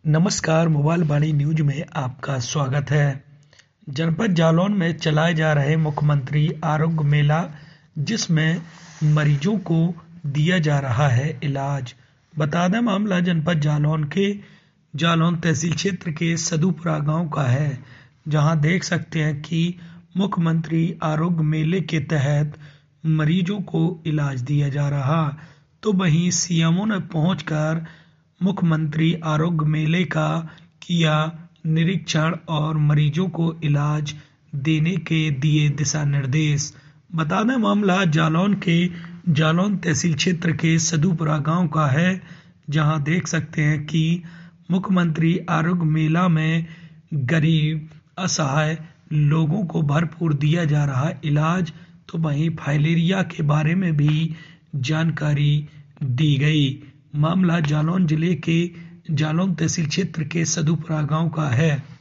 नमस्कार, मोबाइल वाणी न्यूज में आपका स्वागत है। जनपद जालौन में चलाए जा रहे मुख्यमंत्री आरोग्य मेला, जिसमें मरीजों को दिया जा रहा है इलाज। बता दें, मामला जनपद जालौन के जालौन तहसील क्षेत्र के सदुपुरा गांव का है, जहां देख सकते हैं कि मुख्यमंत्री आरोग्य मेले के तहत मरीजों को इलाज दिया जा रहा। तो वहीं सीएमओ ने पहुंचकर मुख्यमंत्री आरोग्य मेले का किया निरीक्षण और मरीजों को इलाज देने के दिए दिशा निर्देश। बता दें, मामला जालौन के जालौन तहसील क्षेत्र के सदुपुरा गांव का है, जहां देख सकते हैं कि मुख्यमंत्री आरोग्य मेला में गरीब असहाय लोगों को भरपूर दिया जा रहा इलाज। तो वहीं फाइलेरिया के बारे में भी जानकारी दी गई। मामला जालौन जिले के जालौन तहसील क्षेत्र के सदुपुरा गांव का है।